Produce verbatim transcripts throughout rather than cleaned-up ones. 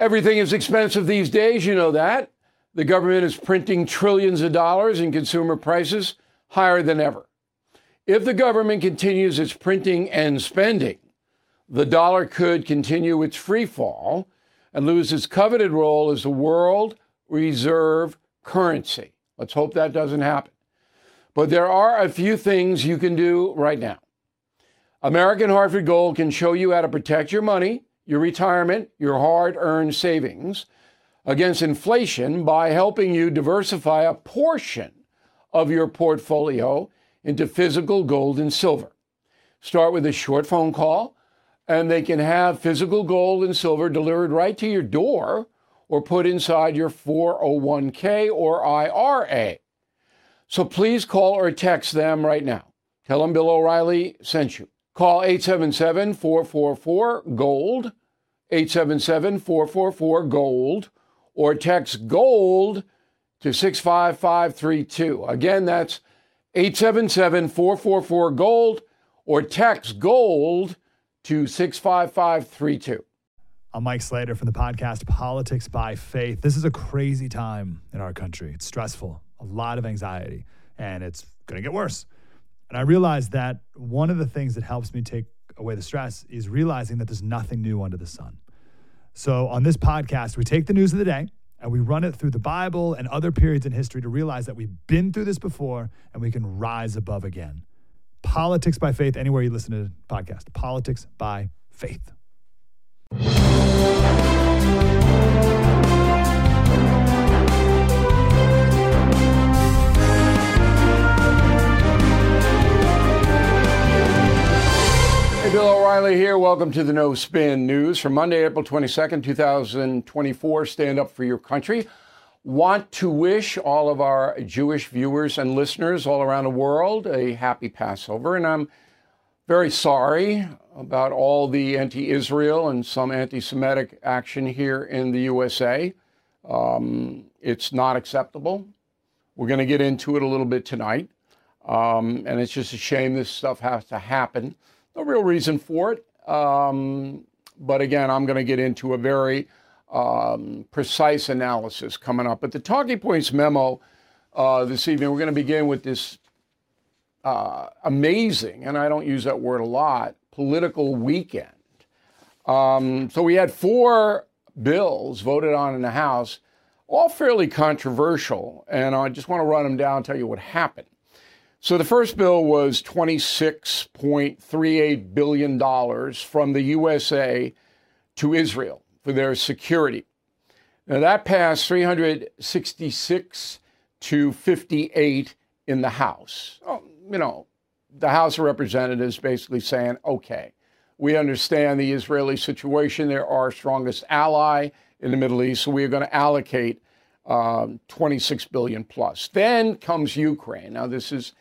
Everything is expensive these days, you know that. The government is printing trillions of dollars and consumer prices higher than ever. If the government continues its printing and spending, the dollar could continue its free fall and lose its coveted role as the world reserve currency. Let's hope that doesn't happen. But there are a few things you can do right now. American Hartford Gold can show you how to protect your money, your retirement, your hard-earned savings against inflation by helping you diversify a portion of your portfolio into physical gold and silver. Start with a short phone call, and they can have physical gold and silver delivered right to your door or put inside your four oh one k or I R A. So please call or text them right now. Tell them Bill O'Reilly sent you. Call eight seven seven, four four four, GOLD, eight seven seven, four four four, GOLD, or text GOLD to six five five three two. Again, that's eight seven seven, four four four, GOLD, or text GOLD to six five five three two. I'm Mike Slater from the podcast Politics by Faith. This is a crazy time in our country. It's stressful, a lot of anxiety, and it's going to get worse. And I realized that one of the things that helps me take away the stress is realizing that there's nothing new under the sun. So on this podcast, we take the news of the day and we run it through the Bible and other periods in history to realize that we've been through this before and we can rise above again. Politics by Faith, anywhere you listen to the podcast. Politics by Faith. Hey, Bill O'Reilly here. Welcome to the No Spin News for Monday, April twenty-second, twenty twenty-four. Stand up for your country. Want to wish all of our Jewish viewers and listeners all around the world a happy Passover. And I'm very sorry about all the anti-Israel and some anti-Semitic action here in the U S A. Um, it's not acceptable. We're going to get into it a little bit tonight. Um, and it's just a shame this stuff has to happen. No real reason for it. Um, but again, I'm going to get into a very um, precise analysis coming up. But the Talking Points memo uh, this evening, we're going to begin with this uh, amazing, and I don't use that word a lot, political weekend. Um, so we had four bills voted on in the House, all fairly controversial. And I just want to run them down and tell you what happened. So the first bill was twenty-six point three eight billion dollars from the U S A to Israel for their security. Now that passed three hundred sixty-six to fifty-eight in the House. Oh, you know, the House of Representatives basically saying, okay, we understand the Israeli situation. They're our strongest ally in the Middle East, so we are going to allocate um, twenty-six billion dollars plus. Then comes Ukraine. Now this is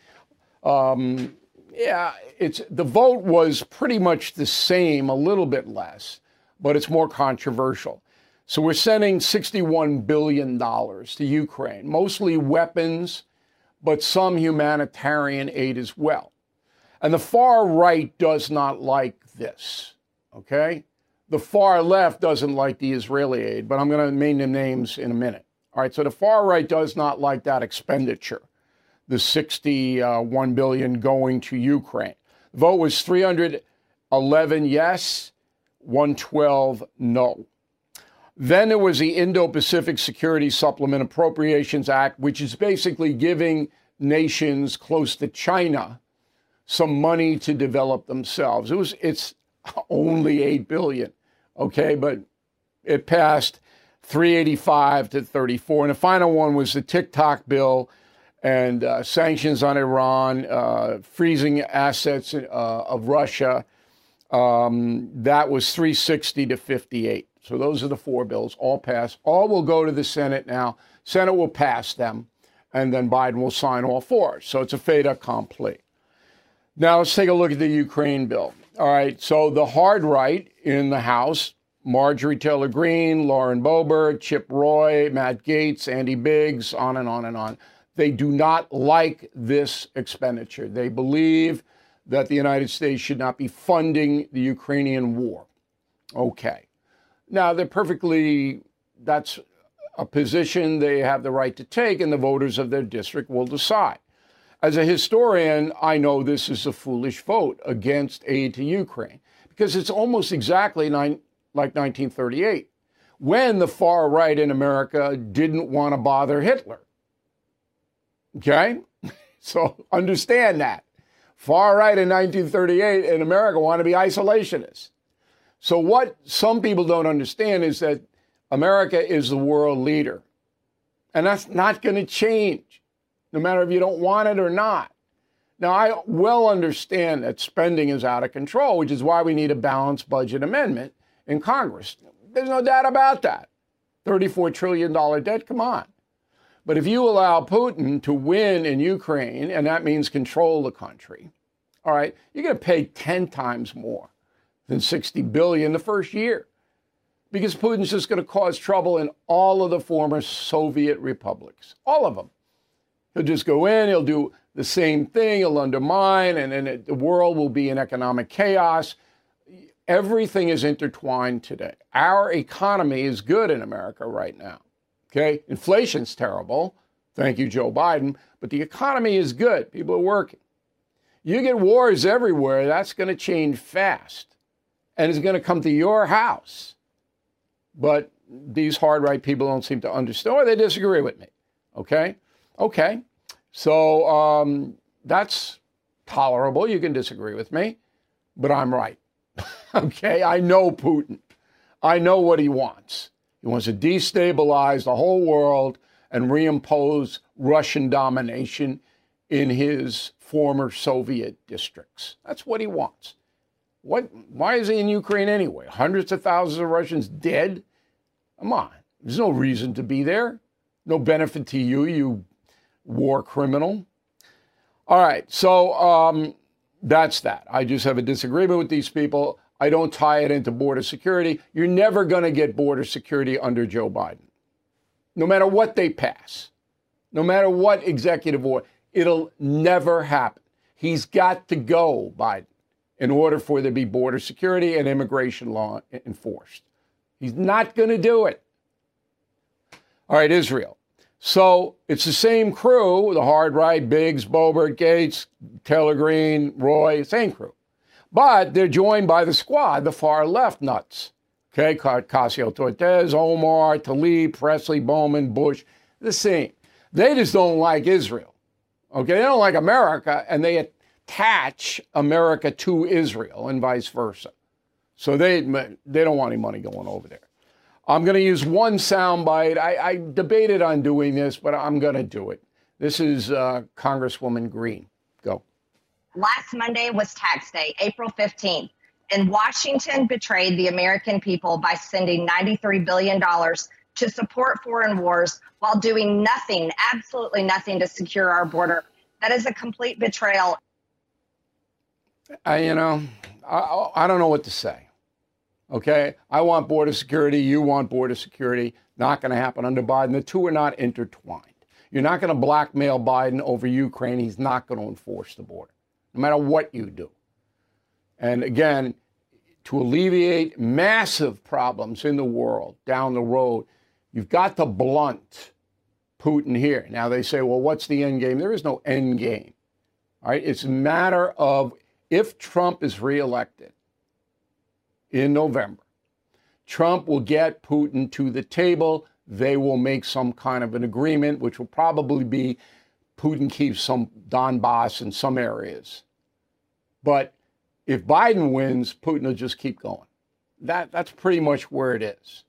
Um, yeah, it's the vote was pretty much the same, a little bit less, but it's more controversial. So we're sending sixty-one billion dollars to Ukraine, mostly weapons, but some humanitarian aid as well. And the far right does not like this, okay? The far left doesn't like the Israeli aid, but I'm going to name the names in a minute. All right, so the far right does not like that expenditure. The sixty-one billion dollars going to Ukraine. The vote was three hundred eleven yes, one hundred twelve no. Then there was the Indo-Pacific Security Supplement Appropriations Act, which is basically giving nations close to China some money to develop themselves. It was it's only eight billion dollars, okay, but it passed three eighty-five to thirty-four. And the final one was the TikTok bill, and uh, sanctions on Iran, uh, freezing assets uh, of Russia. Um, that was three sixty to fifty-eight. So those are the four bills, all passed. All will go to the Senate now. Senate will pass them, and then Biden will sign all four. So it's a fait accompli. Now let's take a look at the Ukraine bill. All right, so the hard right in the House, Marjorie Taylor Greene, Lauren Boebert, Chip Roy, Matt Gaetz, Andy Biggs, on and on and on. They do not like this expenditure. They believe that the United States should not be funding the Ukrainian war. Okay. Now, they're perfectly, that's a position they have the right to take, and the voters of their district will decide. As a historian, I know this is a foolish vote against aid to Ukraine, because it's almost exactly nine, like nineteen thirty-eight, when the far right in America didn't want to bother Hitler. Okay? So understand that. Far right in nineteen thirty-eight in America want to be isolationists. So what some people don't understand is that America is the world leader. And that's not going to change, no matter if you don't want it or not. Now, I well understand that spending is out of control, which is why we need a balanced budget amendment in Congress. There's no doubt about that. thirty-four trillion dollars debt, come on. But if you allow Putin to win in Ukraine, and that means control the country, all right, you're going to pay ten times more than sixty billion dollars the first year, because Putin's just going to cause trouble in all of the former Soviet republics, all of them. He'll just go in, he'll do the same thing, he'll undermine, and then it, the world will be in economic chaos. Everything is intertwined today. Our economy is good in America right now. Okay, inflation's terrible. Thank you, Joe Biden. But the economy is good. People are working. You get wars everywhere, that's going to change fast. And it's going to come to your house. But these hard right people don't seem to understand, or they disagree with me. Okay? Okay. So um, that's tolerable. You can disagree with me, but I'm right. Okay? I know Putin. I know what he wants. He wants to destabilize the whole world and reimpose Russian domination in his former Soviet districts. That's what he wants. What? Why is he in Ukraine anyway? Hundreds of thousands of Russians dead? Come on. There's no reason to be there. No benefit to you, you war criminal. All right. So um, that's that. I just have a disagreement with these people. I don't tie it into border security. You're never going to get border security under Joe Biden. No matter what they pass, no matter what executive order, it'll never happen. He's got to go, Biden, in order for there to be border security and immigration law enforced. He's not going to do it. All right, Israel. So it's the same crew, the hard right, Biggs, Boebert, Gates, Taylor Greene, Roy, same crew. But they're joined by the squad, the far left nuts. Okay, Ocasio-Cortez, Omar, Tlaib, Presley, Bowman, Bush, the same. They just don't like Israel. Okay, they don't like America, and they attach America to Israel and vice versa. So they they don't want any money going over there. I'm going to use one soundbite. I, I debated on doing this, but I'm going to do it. This is uh, Congresswoman Greene. Go. Last Monday was tax day, April fifteenth, and Washington betrayed the American people by sending ninety-three billion dollars to support foreign wars while doing nothing, absolutely nothing to secure our border. That is a complete betrayal. I, you know, I, I don't know what to say. Okay, I want border security. You want border security. Not going to happen under Biden. The two are not intertwined. You're not going to blackmail Biden over Ukraine. He's not going to enforce the border, no matter what you do. And again, to alleviate massive problems in the world down the road, you've got to blunt Putin here. Now they say, well, what's the end game? There is no end game. All right, it's a matter of if Trump is reelected in November, Trump will get Putin to the table. They will make some kind of an agreement, which will probably be Putin keeps some Donbass in some areas. But if Biden wins, Putin will just keep going. That, that's pretty much where it is.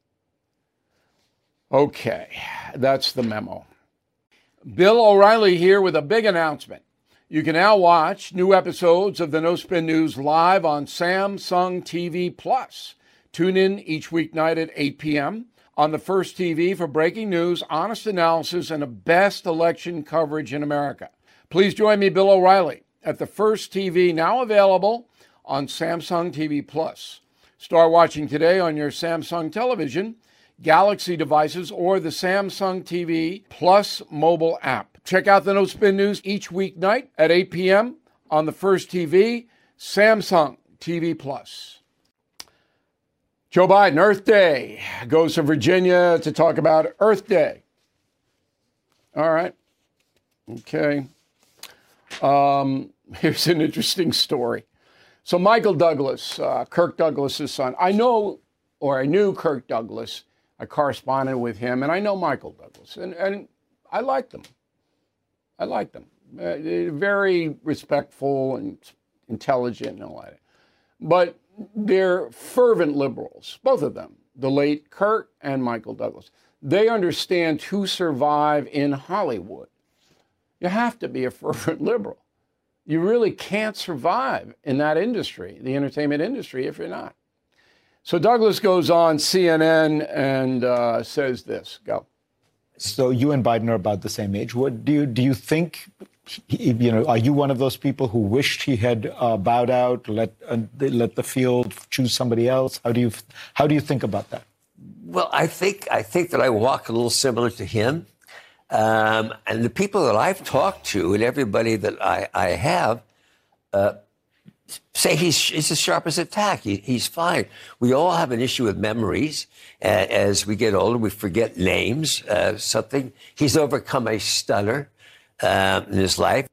Okay, that's the memo. Bill O'Reilly here with a big announcement. You can now watch new episodes of the No Spin News live on Samsung T V Plus. Tune in each weeknight at eight p.m. on the First T V for breaking news, honest analysis, and the best election coverage in America. Please join me, Bill O'Reilly, at the First T V, now available on Samsung T V Plus. Start watching today on your Samsung television, Galaxy devices, or the Samsung T V Plus mobile app. Check out the No Spin News each weeknight at eight p.m. on the First T V, Samsung T V Plus. Joe Biden, Earth Day, goes to Virginia to talk about Earth Day. All right. Okay. Um, here's an interesting story. So Michael Douglas, uh, Kirk Douglas's son, I know, or I knew Kirk Douglas. I corresponded with him, and I know Michael Douglas, and, and I like them. I like them. Uh, they're very respectful and intelligent and all that. But they're fervent liberals, both of them, the late Kirk and Michael Douglas. They understand to survive in Hollywood, you have to be a fervent liberal. You really can't survive in that industry, the entertainment industry, if you're not. So Douglas goes on C N N and uh, says this. Go. So you and Biden are about the same age. What do you do? You think, you know, are you one of those people who wished he had uh, bowed out, let uh, let the field choose somebody else? How do you how do you think about that? Well, I think I think that I walk a little similar to him, um, and the people that I've talked to and everybody that I I have. Uh, Say he's he's as sharp as a tack. He, he's fine. We all have an issue with memories. Uh, as we get older, we forget names. Uh, something. He's overcome a stutter uh, in his life.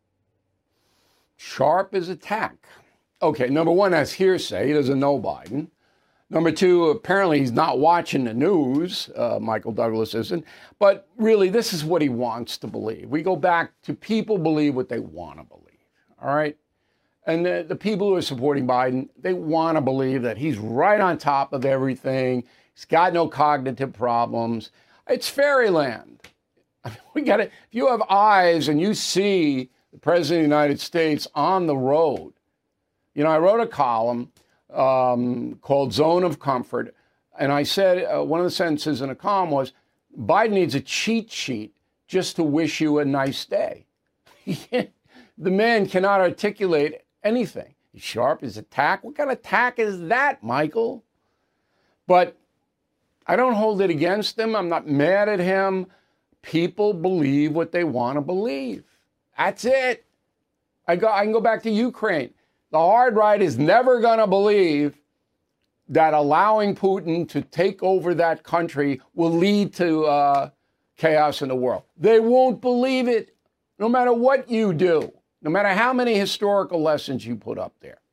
Sharp as a tack. Okay, number one, that's hearsay. He doesn't know Biden. Number two, apparently he's not watching the news. Uh, Michael Douglas isn't. But really, this is what he wants to believe. We go back to people believe what they want to believe. All right? And the, the people who are supporting Biden, they want to believe that he's right on top of everything. He's got no cognitive problems. It's fairyland. I mean, we got it. If you have eyes and you see the president of the United States on the road, you know, I wrote a column um, called Zone of Comfort, and I said uh, one of the sentences in the column was, Biden needs a cheat sheet just to wish you a nice day. The man cannot articulate anything. He's sharp as a tack. What kind of tack is that, Michael? But I don't hold it against him. I'm not mad at him. People believe what they want to believe. That's it. I go. I can go back to Ukraine. The hard right is never going to believe that allowing Putin to take over that country will lead to uh, chaos in the world. They won't believe it, no matter what you do. No matter how many historical lessons you put up there.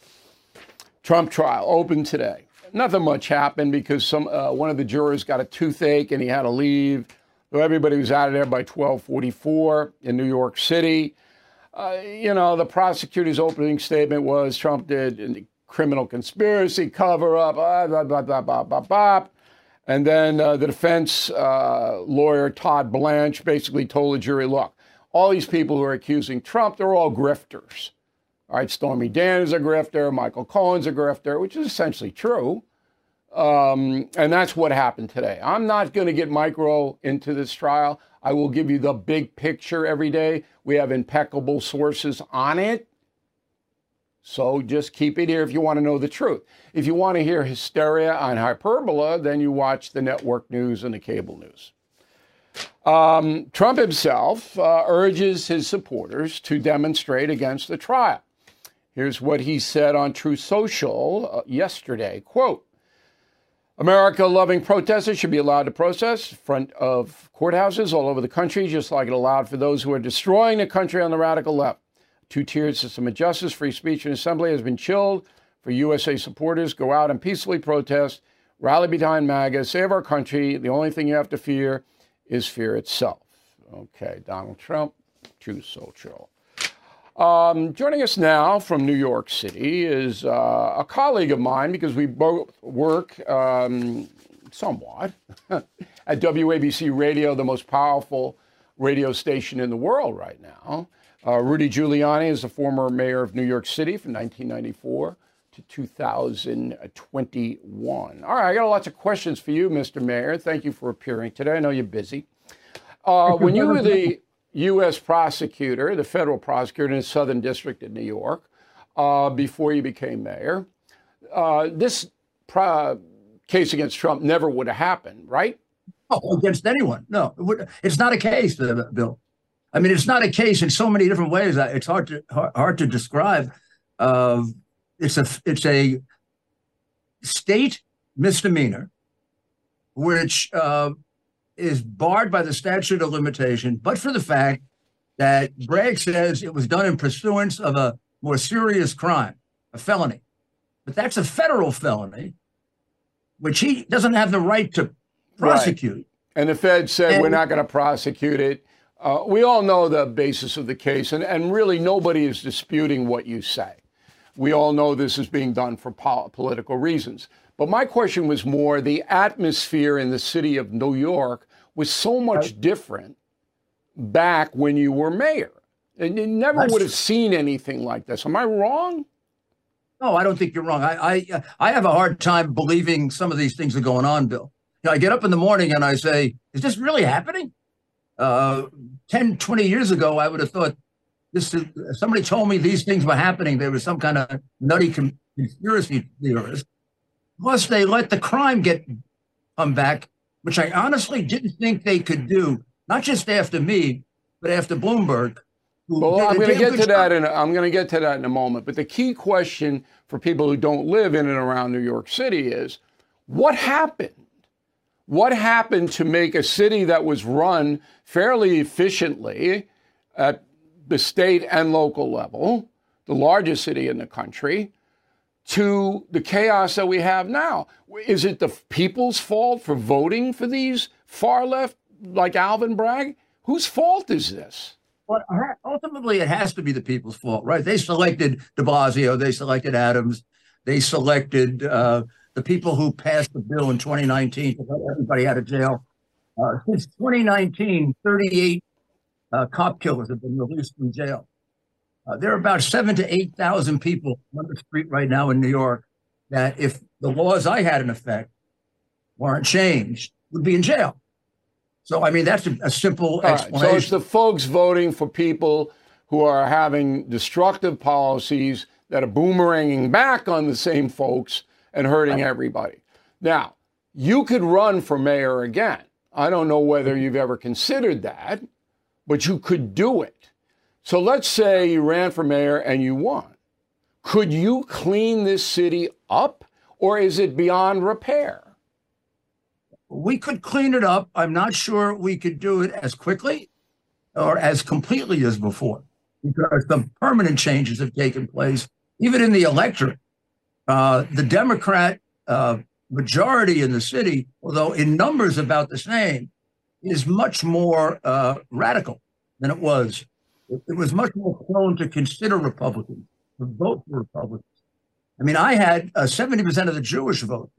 Trump trial opened today. Nothing much happened because some uh, one of the jurors got a toothache and he had to leave. So everybody was out of there by twelve forty-four in New York City. Uh, you know, the prosecutor's opening statement was Trump did a criminal conspiracy, cover up, blah, blah, blah, blah, blah, blah, blah. And then uh, the defense uh, lawyer, Todd Blanche, basically told the jury, look, all these people who are accusing Trump, they're all grifters. All right, Stormy Daniels is a grifter, Michael Cohen's a grifter, which is essentially true. Um, and that's what happened today. I'm not going to get micro into this trial. I will give you the big picture every day. We have impeccable sources on it. So just keep it here if you want to know the truth. If you want to hear hysteria on hyperbola, then you watch the network news and the cable news. Um, Trump himself uh, urges his supporters to demonstrate against the trial. Here's what he said on Truth Social uh, yesterday, quote, America-loving protesters should be allowed to protest in front of courthouses all over the country, just like it allowed for those who are destroying the country on the radical left. Two-tiered system of justice, free speech, and assembly has been chilled for U S A supporters. Go out and peacefully protest, rally behind MAGA, save our country. The only thing you have to fear is fear itself. Okay, Donald Trump, Truth Social. Um, joining us now from New York City is uh, a colleague of mine because we both work um, somewhat at W A B C Radio, the most powerful radio station in the world right now. Uh, Rudy Giuliani is the former mayor of New York City from nineteen ninety-four to two thousand twenty-one. All right, I got lots of questions for you, Mister Mayor. Thank you for appearing today. I know you're busy. Uh, when you were the U S prosecutor, the federal prosecutor in the Southern District of New York, uh, before you became mayor, uh, this pro- case against Trump never would have happened, right? Oh, against anyone. No, it would, it's not a case, uh, Bill. I mean, it's not a case in so many different ways. It's hard to hard, hard to describe. Uh, it's a it's a state misdemeanor, which uh, is barred by the statute of limitation, but for the fact that Bragg says it was done in pursuance of a more serious crime, a felony. But that's a federal felony, which he doesn't have the right to prosecute. Right. And the Fed said, and, we're not going to prosecute it. Uh, we all know the basis of the case, and, and really nobody is disputing what you say. We all know this is being done for pol- political reasons. But my question was more the atmosphere in the city of New York was so much different back when you were mayor. And you never That's would have true. seen anything like this. Am I wrong? No, I don't think you're wrong. I, I I have a hard time believing some of these things are going on, Bill. You know, I get up in the morning and I say, is this really happening? Uh, ten, twenty years ago, I would have thought this. Is, somebody told me these things were happening. There was some kind of nutty conspiracy theorist. Plus, they let the crime get come back, which I honestly didn't think they could do. Not just after me, but after Bloomberg. Well, I'm going to get to that in a, I'm going to get to that in a moment. But the key question for people who don't live in and around New York City is, what happened? What happened to make a city that was run fairly efficiently at the state and local level, the largest city in the country, to the chaos that we have now? Is it the people's fault for voting for these far left, like Alvin Bragg? Whose fault is this? Well, ultimately, it has to be the people's fault, right? They selected de Blasio, they selected Adams, they selected uh, the people who passed the bill in twenty nineteen to let everybody out of jail. Uh, since twenty nineteen, thirty-eight uh, cop killers have been released from jail. Uh, there are about seven to eight thousand people on the street right now in New York that, if the laws I had in effect weren't changed, would be in jail. So, I mean, that's a, a simple All explanation. Right, so it's the folks voting for people who are having destructive policies that are boomeranging back on the same folks and hurting everybody. Now, you could run for mayor again. I don't know whether you've ever considered that, but you could do it. So let's say you ran for mayor and you won. Could you clean this city up, or is it beyond repair? We could clean it up. I'm not sure we could do it as quickly or as completely as before, because the permanent changes have taken place, even in the electorate. Uh, the Democrat uh, majority in the city, although in numbers about the same, is much more uh, radical than it was. It, it was much more prone to consider Republicans, to vote for Republicans. I mean, I had uh, seventy percent of the Jewish vote.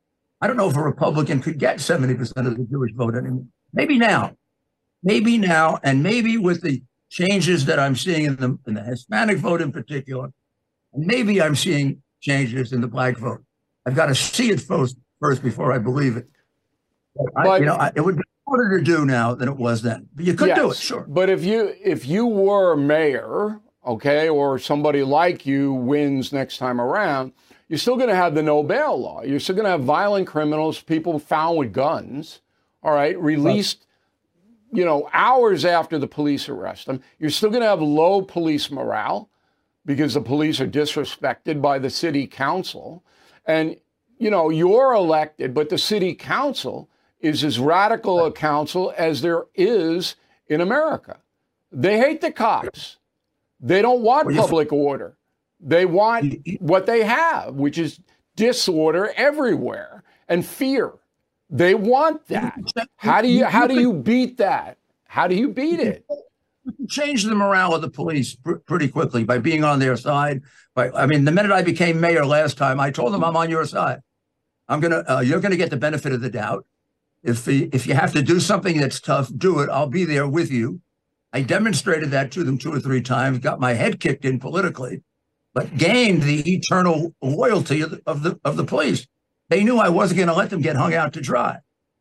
I don't know if a Republican could get seventy percent of the Jewish vote anymore. Maybe now, maybe now, and maybe with the changes that I'm seeing in the, in the Hispanic vote in particular, and maybe I'm seeing changes in the black vote. I've got to see it first, first before I believe it. But, I, But- you know, I, it would be harder to do now than it was then. But you could do it, sure. But if you if you were mayor, okay, or somebody like you wins next time around, you're still going to have the no bail law. You're still going to have violent criminals, people found with guns, all right, released, you know, hours after the police arrest them. You're still going to have low police morale because the police are disrespected by the city council. And, you know, you're elected, but the city council is as radical a council as there is in America. They hate the cops. They don't want public order. They want what they have, which is disorder everywhere and fear. They want that. How do you how do you beat that? How do you beat it? You can change the morale of the police pr- pretty quickly by being on their side. By, I mean, the minute I became mayor last time, I told them I'm on your side. I'm gonna, uh, you're gonna get the benefit of the doubt. If the, if you have to do something that's tough, do it. I'll be there with you. I demonstrated that to them two or three times, got my head kicked in politically, but gained the eternal loyalty of the of the, of the police. They knew I wasn't going to let them get hung out to dry.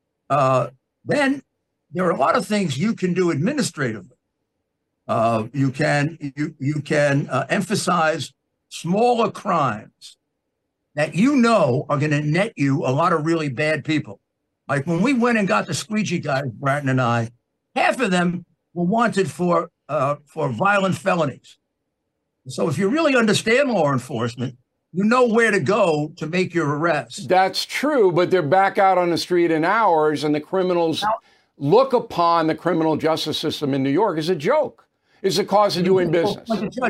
Uh, then there are a lot of things you can do administratively. Uh, you can you you can uh, emphasize smaller crimes that you know are going to net you a lot of really bad people. Like when we went and got the squeegee guys, Bratton and I, half of them were wanted for uh, for violent felonies. So if you really understand law enforcement, you know where to go to make your arrest. That's true, but they're back out on the street in hours, and the criminals now, look upon the criminal justice system in New York as a joke. It's a cost of doing business.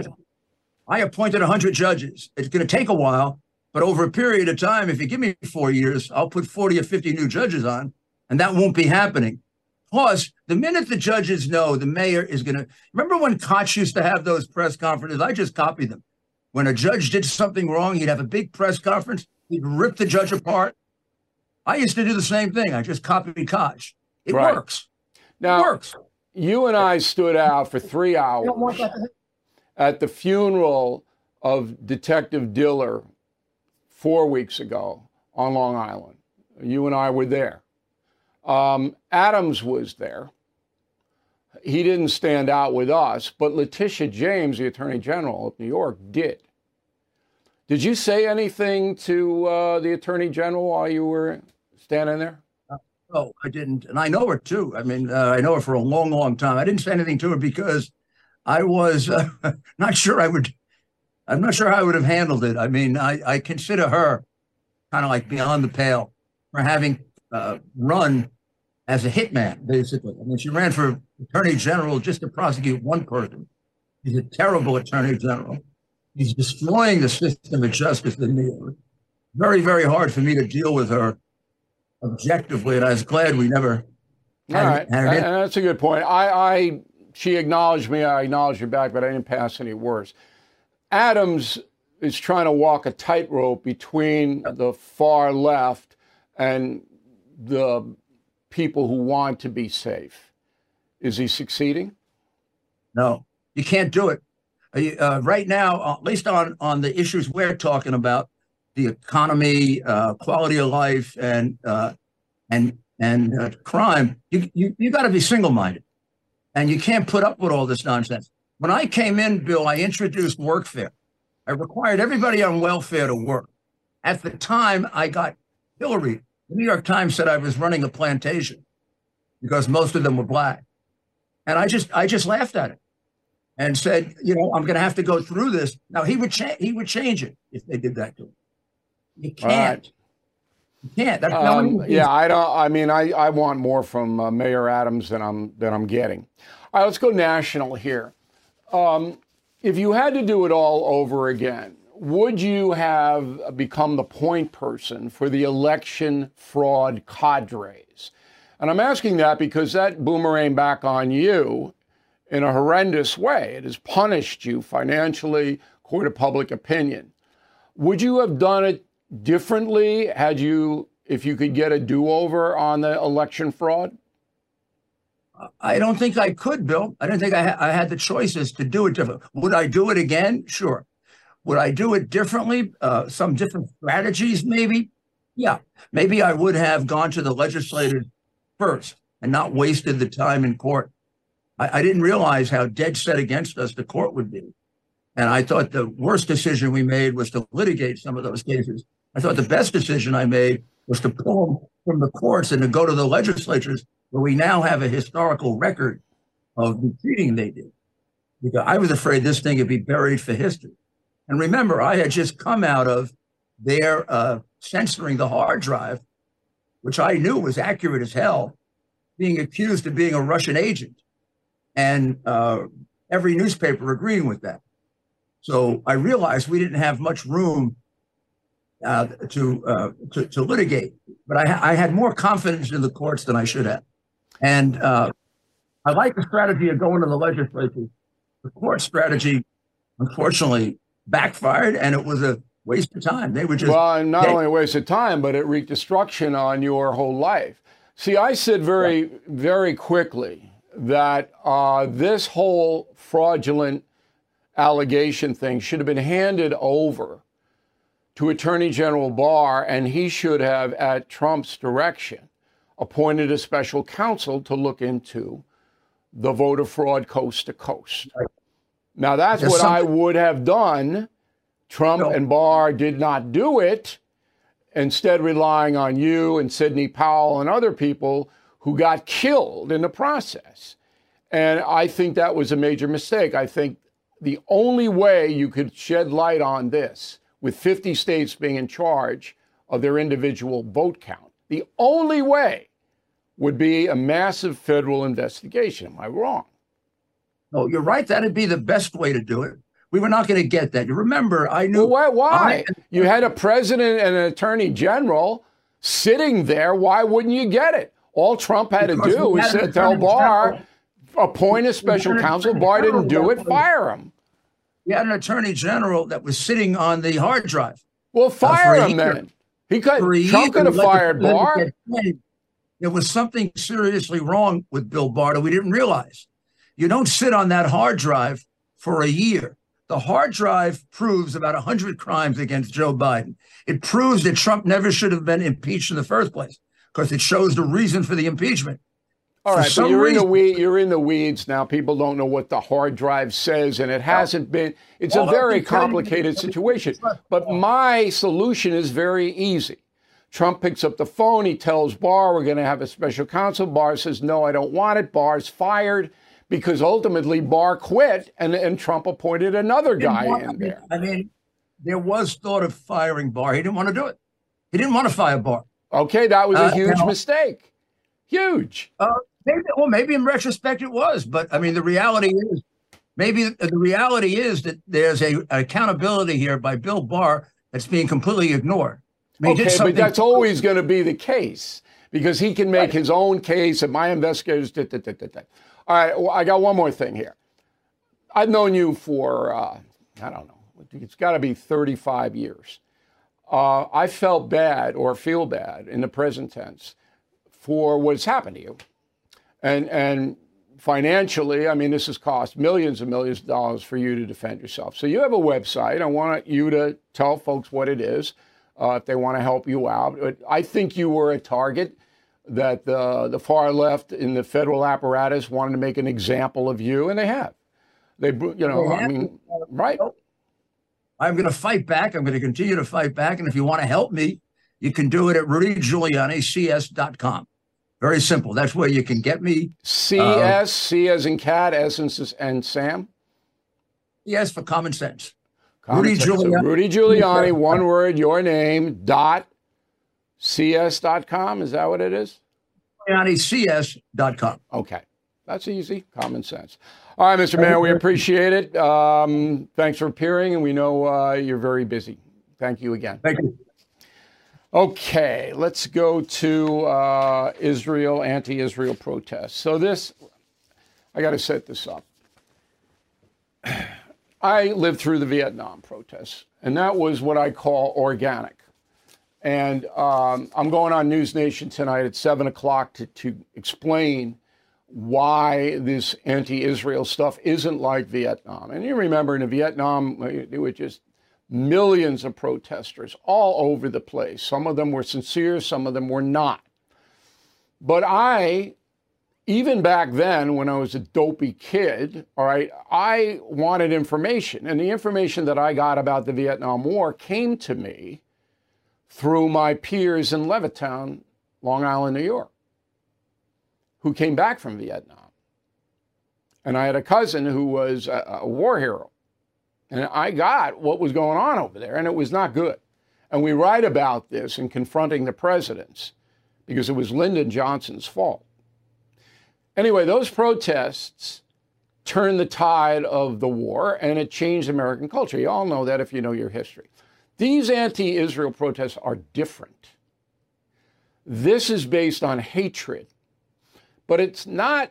I appointed one hundred judges. It's going to take a while, but over a period of time, if you give me four years, I'll put forty or fifty new judges on, and that won't be happening. Plus, the minute the judges know the mayor is going to, remember when Koch used to have those press conferences? I just copied them. When a judge did something wrong, he'd have a big press conference. He'd rip the judge apart. I used to do the same thing. I just copied Koch. It right. works. Now, it works. You and I stood out for three hours at the funeral of Detective Diller four weeks ago on Long Island. You and I were there. Um, Adams was there. He didn't stand out with us, but Letitia James, the Attorney General of New York, did. Did you say anything to uh, the Attorney General while you were standing there? Uh, no, I didn't. And I know her, too. I mean, uh, I know her for a long, long time. I didn't say anything to her because I was uh, not sure I would, I'm not sure how I would have handled it. I mean, I, I consider her kind of like beyond the pale for having uh, run as a hitman, basically. I mean, she ran for Attorney General just to prosecute one person. She's a terrible Attorney General. He's destroying the system of justice in New York. Very, very hard for me to deal with her objectively, and I was glad we never had, All right. had her and, in. and that's a good point. I, I, she acknowledged me, I acknowledged her back, but I didn't pass any worse. Adams is trying to walk a tightrope between the far left and the people who want to be safe. Is he succeeding? No, you can't do it. Uh, right now, at least on, on the issues we're talking about, the economy, uh, quality of life, and uh, and and uh, crime, you you, you got to be single-minded, and you can't put up with all this nonsense. When I came in, Bill, I introduced workfare. I required everybody on welfare to work. At the time, I got Hillary. The New York Times said I was running a plantation because most of them were black, and I just I just laughed at it and said, you know, I'm going to have to go through this. Now he would change. He would change it if they did that to him. You can't. Right. You can't. That's um, yeah, I don't. I mean, I, I want more from uh, Mayor Adams than I'm than I'm getting. All right, let's go national here. Um, if you had to do it all over again, would you have become the point person for the election fraud cadres? And I'm asking that because that boomerang back on you in a horrendous way. It has punished you financially, court of public opinion. Would you have done it differently had you, if you could get a do-over on the election fraud? I don't think I could, Bill. I don't think I, ha- I had the choices to do it different. Would I do it again? Sure. Would I do it differently? Uh, some different strategies, maybe? Yeah. Maybe I would have gone to the legislators first and not wasted the time in court. I, I didn't realize how dead set against us the court would be. And I thought the worst decision we made was to litigate some of those cases. I thought the best decision I made was to pull them from the courts and to go to the legislatures, where we now have a historical record of the cheating they did. Because I was afraid this thing would be buried for history. And remember, I had just come out of their uh, censoring the hard drive, which I knew was accurate as hell, being accused of being a Russian agent. And uh, every newspaper agreeing with that. So I realized we didn't have much room uh, to, uh, to to litigate, but I, I had more confidence in the courts than I should have. And uh, I like the strategy of going to the legislature. The court strategy, unfortunately, backfired, and it was a waste of time. They were just well, not they, only a waste of time, but it wreaked destruction on your whole life. See, I said very, yeah. very quickly that uh, this whole fraudulent allegation thing should have been handed over to Attorney General Barr, and he should have, at Trump's direction, appointed a special counsel to look into the voter fraud coast to coast. Right. Now, that's There's what something- I would have done. Trump no. and Barr did not do it, instead relying on you and Sidney Powell and other people who got killed in the process. And I think that was a major mistake. I think the only way you could shed light on this with fifty states being in charge of their individual vote count. The only way would be a massive federal investigation. Am I wrong? No, you're right. That'd be the best way to do it. We were not going to get that. You remember, I knew. Well, why? why? I, you had a president and an attorney general sitting there. Why wouldn't you get it? All Trump had to do was sit, tell Barr, appoint a special counsel. Barr didn't do it, fire him. We had an attorney general that was sitting on the hard drive. Well, fire uh, him then. He could. Trump could have fired Barr. There was something seriously wrong with Bill Barr that we didn't realize. You don't sit on that hard drive for a year. The hard drive proves about one hundred crimes against Joe Biden. It proves that Trump never should have been impeached in the first place because it shows the reason for the impeachment. All for right, but you're reason, in the weed, you're in the weeds now. People don't know what the hard drive says, and it hasn't been. It's a very complicated situation. But my solution is very easy. Trump picks up the phone. He tells Barr, we're going to have a special counsel. Barr says, no, I don't want it. Barr's fired because ultimately Barr quit and, and Trump appointed another guy in there. I mean, there was thought of firing Barr. He didn't want to do it. He didn't want to fire Barr. Okay, that was a uh, huge now, mistake. Huge. Uh, maybe, well, maybe in retrospect it was. But, I mean, the reality is, maybe the reality is that there's a, an accountability here by Bill Barr that's being completely ignored. I mean, okay, but that's always going to be the case because he can make right. his own case and my investigators. Da, da, da, da, da. All right, well, I got one more thing here. I've known you for, uh, I don't know, it's got to be thirty-five years. Uh, I felt bad or feel bad in the present tense for what's happened to you. And, and financially, I mean, this has cost millions and millions of dollars for you to defend yourself. So you have a website. I want you to tell folks what it is. Uh, if they want to help you out. But I think you were a target that the, the far left in the federal apparatus wanted to make an example of you, and they have. They, you know, I mean, right? I'm going to fight back. I'm going to continue to fight back. And if you want to help me, you can do it at Rudy Giuliani C S dot com. Very simple. That's where you can get me. C S, uh, C as in cat, S and Sam? Yes, for common sense. Rudy Giuliani. So Rudy Giuliani, one word, your name, dot C S dot com. Is that what it is? Giuliani C S dot com. Okay. That's easy. Common sense. All right, Mister Mayor, we appreciate it. Um, thanks for appearing, and we know uh, you're very busy. Thank you again. Thank you. Okay, let's go to uh, Israel, anti-Israel protests. So this, I got to set this up. I lived through the Vietnam protests, and that was what I call organic. And um, I'm going on News Nation tonight at seven o'clock to, to explain why this anti-Israel stuff isn't like Vietnam. And you remember in Vietnam, there were just millions of protesters all over the place. Some of them were sincere, some of them were not. But I... Even back then, when I was a dopey kid, all right, I wanted information. And the information that I got about the Vietnam War came to me through my peers in Levittown, Long Island, New York, who came back from Vietnam. And I had a cousin who was a, a war hero. And I got what was going on over there, and it was not good. And we write about this in Confronting the Presidents because it was Lyndon Johnson's fault. Anyway, those protests turned the tide of the war, and it changed American culture. You all know that if you know your history. These anti-Israel protests are different. This is based on hatred, but it's not.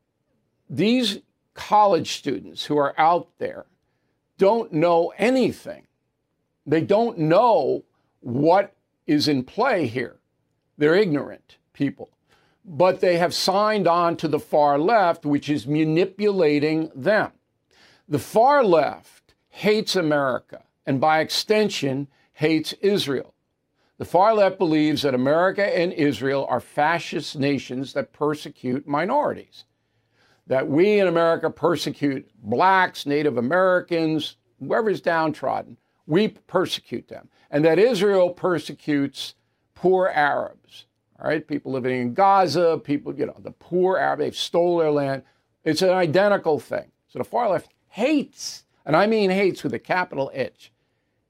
These college students who are out there don't know anything. They don't know what is in play here. They're ignorant people. But they have signed on to the far left, which is manipulating them. The far left hates America, and by extension, hates Israel. The far left believes that America and Israel are fascist nations that persecute minorities, that we in America persecute blacks, Native Americans, whoever's downtrodden. We persecute them, and that Israel persecutes poor Arabs. All right, people living in Gaza, people, you know, the poor Arab, they've stole their land. It's an identical thing. So the far left hates, and I mean hates with a capital H,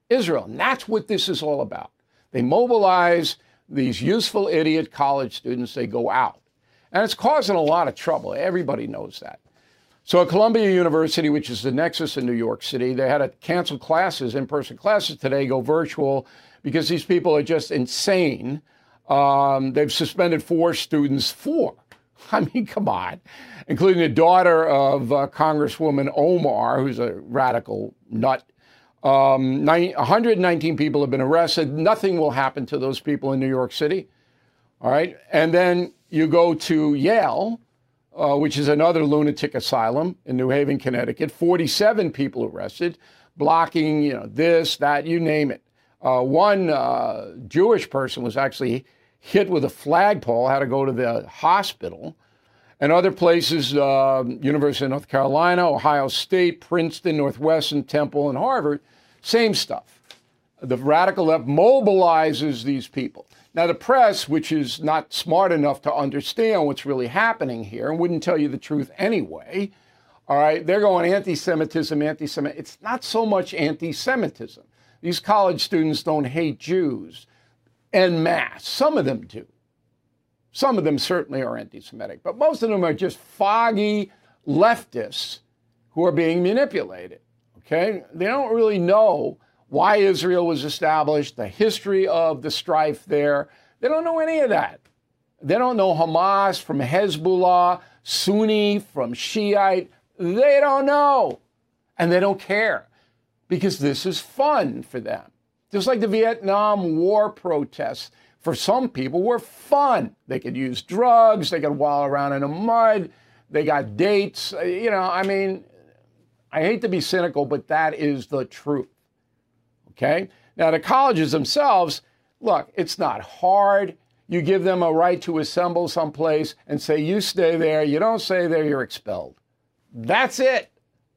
Israel. And that's what this is all about. They mobilize these useful idiot college students. They go out. And it's causing a lot of trouble. Everybody knows that. So at Columbia University, which is the nexus in New York City, they had to cancel classes, in-person classes today, go virtual, because these people are just insane. Um, they've suspended four students, four. I mean, come on, including the daughter of uh, Congresswoman Omar, who's a radical nut. Um, nine, one hundred nineteen people have been arrested. Nothing will happen to those people in New York City. All right. And then you go to Yale, uh, which is another lunatic asylum in New Haven, Connecticut. forty-seven people arrested, blocking, you know, this, that, you name it. Uh, one uh, Jewish person was actually hit with a flagpole, had to go to the hospital. And other places, uh, University of North Carolina, Ohio State, Princeton, Northwestern, Temple, and Harvard, same stuff. The radical left mobilizes these people. Now, the press, which is not smart enough to understand what's really happening here and wouldn't tell you the truth anyway, all right, they're going anti-Semitism, anti-Semitism. It's not so much anti-Semitism. These college students don't hate Jews en masse. Some of them do. Some of them certainly are anti-Semitic, but most of them are just foggy leftists who are being manipulated, okay? They don't really know why Israel was established, the history of the strife there. They don't know any of that. They don't know Hamas from Hezbollah, Sunni from Shiite. They don't know, and they don't care, because this is fun for them. Just like the Vietnam War protests, for some people, were fun. They could use drugs. They could wallow around in the mud. They got dates. You know, I mean, I hate to be cynical, but that is the truth. Okay? Now, the colleges themselves, look, it's not hard. You give them a right to assemble someplace and say, you stay there. You don't stay there, you're expelled. That's it.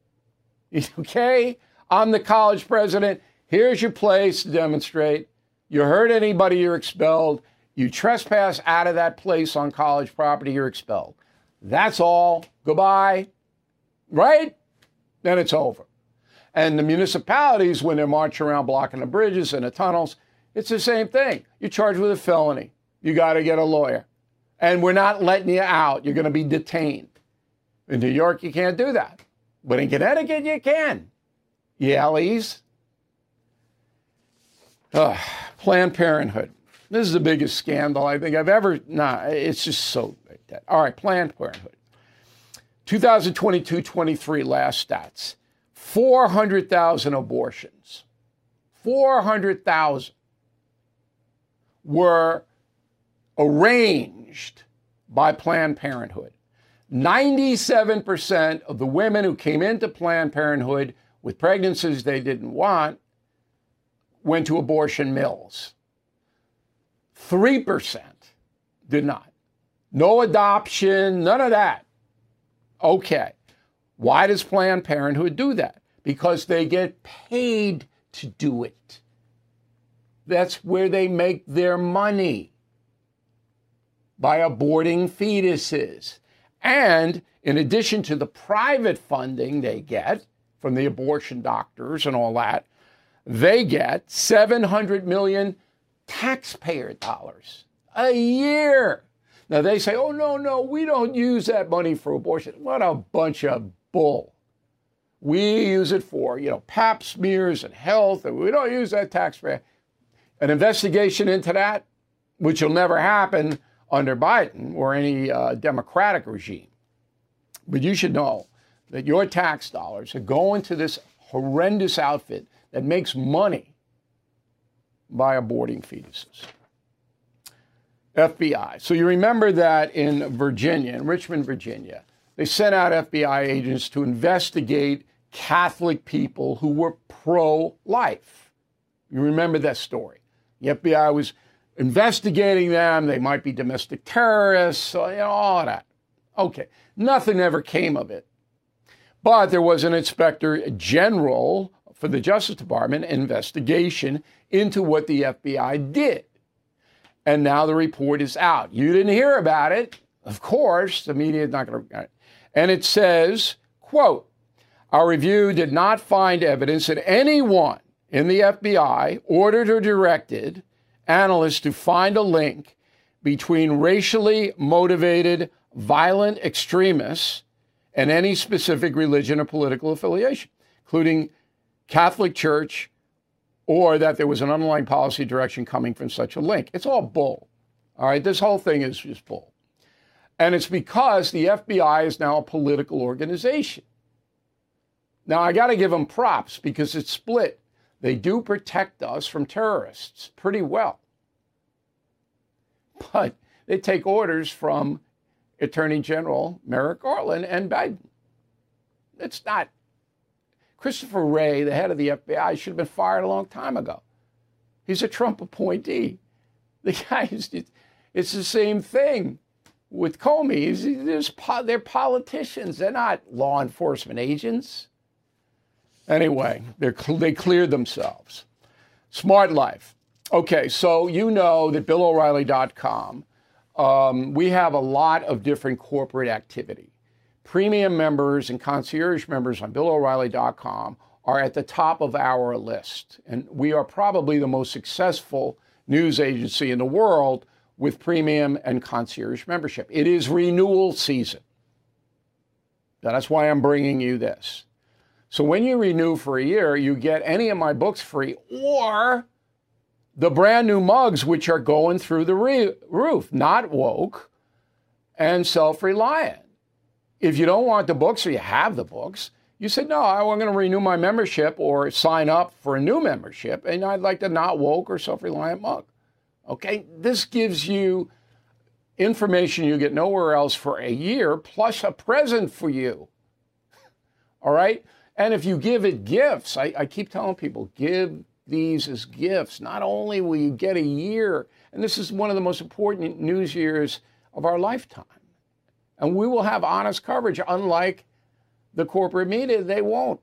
Okay? I'm the college president. Here's your place to demonstrate. You hurt anybody, you're expelled. You trespass out of that place on college property, you're expelled. That's all. Goodbye. Right? Then it's over. And the municipalities, when they're marching around blocking the bridges and the tunnels, it's the same thing. You're charged with a felony. You got to get a lawyer. And we're not letting you out. You're going to be detained. In New York, you can't do that. But in Connecticut, you can. Yallies. Ugh. Planned Parenthood. This is the biggest scandal I think I've ever, nah, it's just so, all right, Planned Parenthood. twenty twenty-two twenty-three last stats, four hundred thousand abortions, four hundred thousand were arranged by Planned Parenthood. ninety-seven percent of the women who came into Planned Parenthood with pregnancies they didn't want went to abortion mills. three percent did not. No adoption, none of that. Okay. Why does Planned Parenthood do that? Because they get paid to do it. That's where they make their money, by aborting fetuses. And in addition to the private funding they get from the abortion doctors and all that, they get seven hundred million taxpayer dollars a year. Now they say, oh, no, no, we don't use that money for abortion. What a bunch of bull. We use it for, you know, pap smears and health, and we don't use that taxpayer. An investigation into that, which will never happen under Biden or any uh, Democratic regime. But you should know that your tax dollars are going to this horrendous outfit that makes money by aborting fetuses. F B I. So you remember that in Virginia, in Richmond, Virginia, they sent out F B I agents to investigate Catholic people who were pro-life. You remember that story. The F B I was investigating them. They might be domestic terrorists, so, you know, all of that. Okay. Nothing ever came of it. But there was an inspector general for the Justice Department investigation into what the F B I did. And now the report is out. You didn't hear about it. Of course, the media is not going to. And it says, quote, our review did not find evidence that anyone in the F B I ordered or directed analysts to find a link between racially motivated violent extremists and any specific religion or political affiliation, including Catholic Church, or that there was an underlying policy direction coming from such a link. It's all bull. All right, this whole thing is just bull. And it's because the F B I is now a political organization. Now, I got to give them props because it's split. They do protect us from terrorists pretty well. But they take orders from Attorney General Merrick Garland and Biden. It's not. Christopher Wray, the head of the F B I, should have been fired a long time ago. He's a Trump appointee. The guy is, it's the same thing with Comey. He's, they're politicians. They're not law enforcement agents. Anyway, they're, they cleared themselves. Smart Life. Okay, so you know that Bill O'Reilly dot com, um, we have a lot of different corporate activity. Premium members and concierge members on Bill O'Reilly dot com are at the top of our list. And we are probably the most successful news agency in the world with premium and concierge membership. It is renewal season. That's why I'm bringing you this. So when you renew for a year, you get any of my books free or the brand new mugs, which are going through the re- roof, Not Woke and Self-Reliant. If you don't want the books or you have the books, you said, no, I'm going to renew my membership or sign up for a new membership, and I'd like the Not Woke or Self-Reliant mug. Okay, this gives you information you get nowhere else for a year, plus a present for you. All right? And if you give it gifts, I, I keep telling people, give these as gifts. Not only will you get a year, and this is one of the most important news years of our lifetime, and we will have honest coverage, unlike the corporate media, they won't.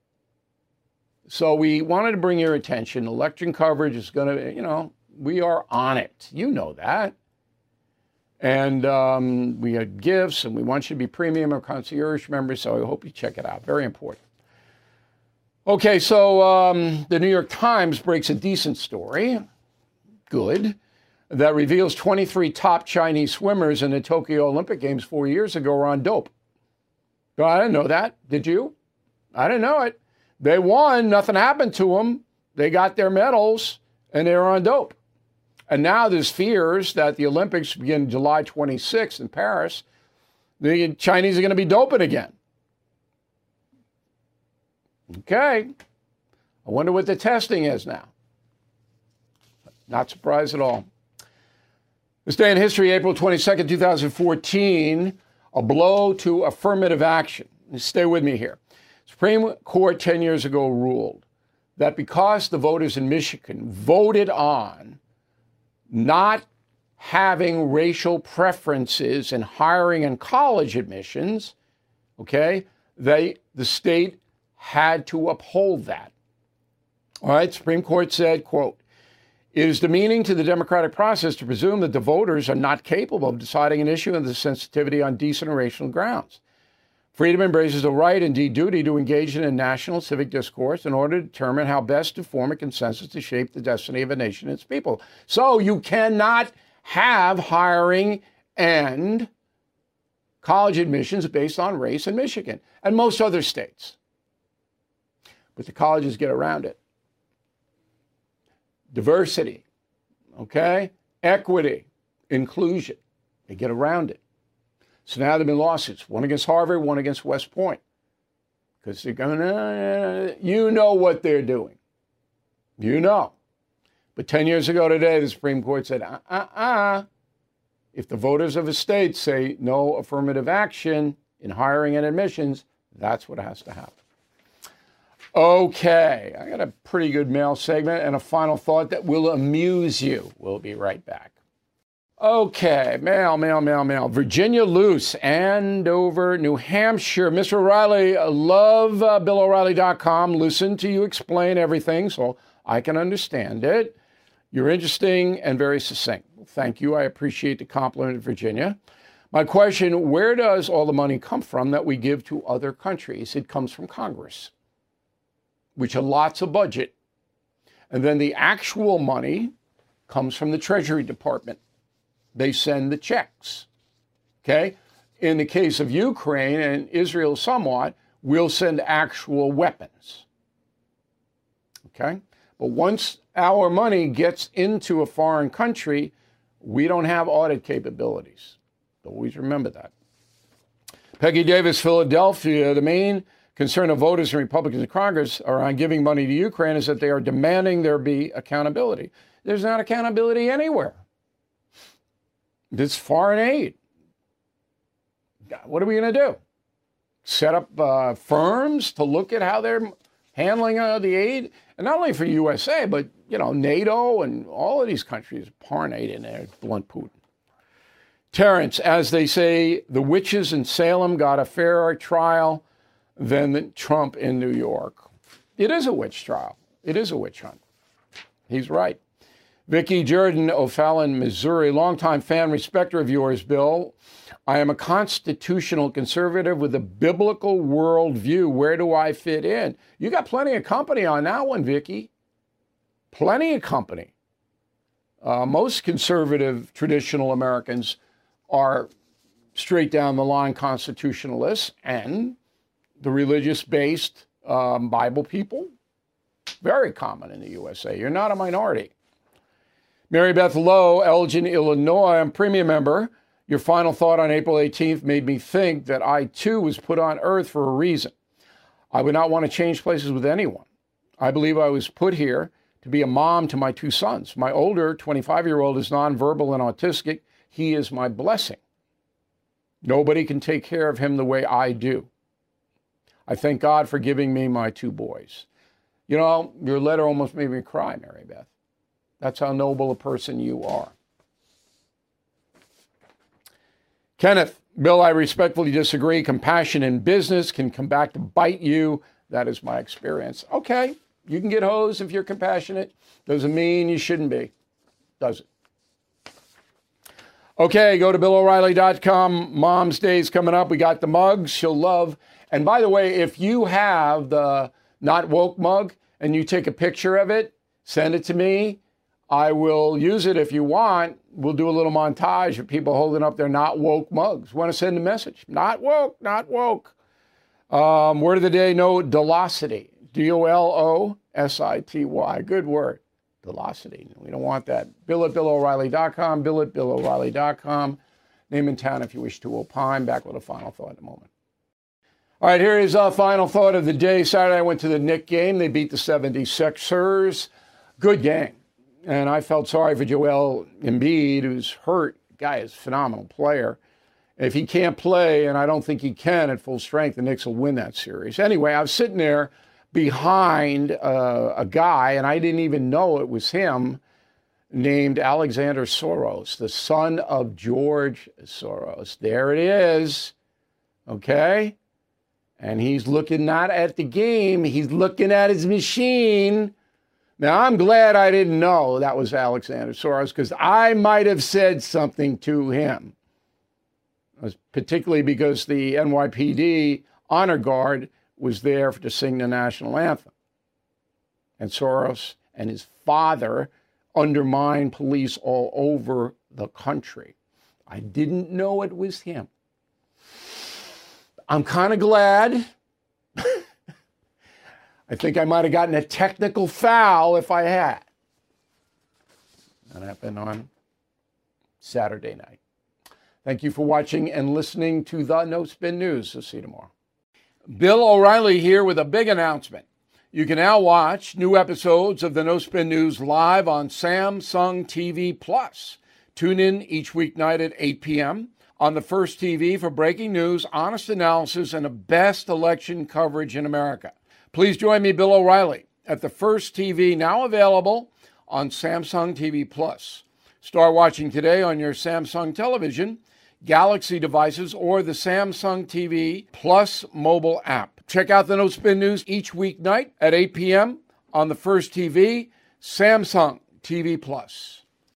So we wanted to bring your attention. Election coverage is going to, you know, we are on it. You know that. And um, we had gifts, and we want you to be premium or concierge members, so I hope you check it out. Very important. Okay, so um, the New York Times breaks a decent story, good, that reveals twenty-three top Chinese swimmers in the Tokyo Olympic Games four years ago were on dope. Well, I didn't know that. Did you? I didn't know it. They won. Nothing happened to them. They got their medals, and they were on dope. And now there's fears that the Olympics begin July twenty-sixth in Paris. The Chinese are going to be doping again. Okay. I wonder what the testing is now. Not surprised at all. This day in history, April twenty-second, two thousand fourteen, a blow to affirmative action. Stay with me here. Supreme Court ten years ago ruled that because the voters in Michigan voted on not having racial preferences in hiring and college admissions, okay, they, the state had to uphold that. All right, Supreme Court said, quote, it is demeaning to the democratic process to presume that the voters are not capable of deciding an issue of the sensitivity on decent and racial grounds. Freedom embraces the right, indeed duty, to engage in a national civic discourse in order to determine how best to form a consensus to shape the destiny of a nation and its people. So you cannot have hiring and college admissions based on race in Michigan and most other states. But the colleges get around it. Diversity, okay? Equity, inclusion. They get around it. So now there have been lawsuits, one against Harvard, one against West Point. Because they're going, uh, you know what they're doing. You know. But ten years ago today, the Supreme Court said, uh-uh-uh. If the voters of a state say no affirmative action in hiring and admissions, that's what has to happen. Okay, I got a pretty good mail segment and a final thought that will amuse you. We'll be right back. Okay, mail, mail, mail, mail. Virginia Luce, Andover, New Hampshire. Mister O'Reilly, love uh, Bill O'Reilly dot com. Listen to you explain everything so I can understand it. You're interesting and very succinct. Thank you. I appreciate the compliment, Virginia. My question, where does all the money come from that we give to other countries? It comes from Congress, which allots a budget And then the actual money comes from the Treasury Department. They send the checks. Okay? In the case of Ukraine and Israel somewhat, we'll send actual weapons. Okay? But once our money gets into a foreign country, we don't have audit capabilities. Always remember that. Peggy Davis, Philadelphia. The main concern of voters and Republicans in Congress around giving money to Ukraine is that they are demanding there be accountability. There's not accountability anywhere. It's foreign aid. What are we going to do? Set up uh, firms to look at how they're handling uh, the aid? And not only for U S A, but, you know, NATO and all of these countries partake in there, blunt Putin. Terrence, as they say, the witches in Salem got a fairer trial than Trump in New York. It is a witch trial. It is a witch hunt. He's right. Vicki Jordan, O'Fallon, Missouri, longtime fan, respecter of yours, Bill. I am a constitutional conservative with a biblical worldview. Where do I fit in? You got plenty of company on that one, Vicki. Plenty of company. Uh, most conservative, traditional Americans are straight down the line constitutionalists, and the religious-based um, Bible people, very common in the U S A. You're not a minority. Mary Beth Lowe, Elgin, Illinois. I'm premium member. Your final thought on April eighteenth made me think that I, too, was put on earth for a reason. I would not want to change places with anyone. I believe I was put here to be a mom to my two sons. My older twenty-five-year-old is nonverbal and autistic. He is my blessing. Nobody can take care of him the way I do. I thank God for giving me my two boys. You know, your letter almost made me cry, Mary Beth. That's how noble a person you are. Kenneth, Bill, I respectfully disagree. Compassion in business can come back to bite you. That is my experience. Okay, you can get hosed if you're compassionate. Doesn't mean you shouldn't be, does it? Okay, go to Bill O'Reilly dot com. Mom's Day's coming up. We got the mugs she'll love. And by the way, if you have the Not Woke mug and you take a picture of it, send it to me. I will use it if you want. We'll do a little montage of people holding up their Not Woke mugs. Want to send a message? Not woke, not woke. Um, word of the day, no, Dolocity. D O L O S I T Y. Good word. Velocity. We don't want that. Bill at Bill O'Reilly dot com. Bill at Bill O'Reilly dot com. Name and town if you wish to opine. Back with a final thought in a moment. All right, here is our final thought of the day. Saturday, I went to the Knicks game. They beat the seventy-sixers. Good game. And I felt sorry for Joel Embiid, who's hurt. The guy is a phenomenal player. If he can't play, and I don't think he can at full strength, the Knicks will win that series. Anyway, I was sitting there behind uh, a guy, and I didn't even know it was him, named Alexander Soros, the son of George Soros. There it is, okay? And he's looking not at the game, he's looking at his machine. Now, I'm glad I didn't know that was Alexander Soros, because I might have said something to him, particularly because the N Y P D honor guard was there to sing the national anthem. And Soros and his father undermine police all over the country. I didn't know it was him. I'm kind of glad. I think I might have gotten a technical foul if I had. That happened on Saturday night. Thank you for watching and listening to the No Spin News. We'll see you tomorrow. Bill O'Reilly here with a big announcement. You can now watch new episodes of the No Spin News live on Samsung T V Plus. Tune in each weeknight at eight p.m. on the First T V for breaking news, honest analysis, and the best election coverage in America. Please join me, Bill O'Reilly, at the First T V, now available on Samsung T V Plus. Start watching today on your Samsung television, Galaxy devices, or the Samsung T V Plus mobile app. Check out the No Spin News each weeknight at eight p.m. on the First T V, Samsung T V Plus.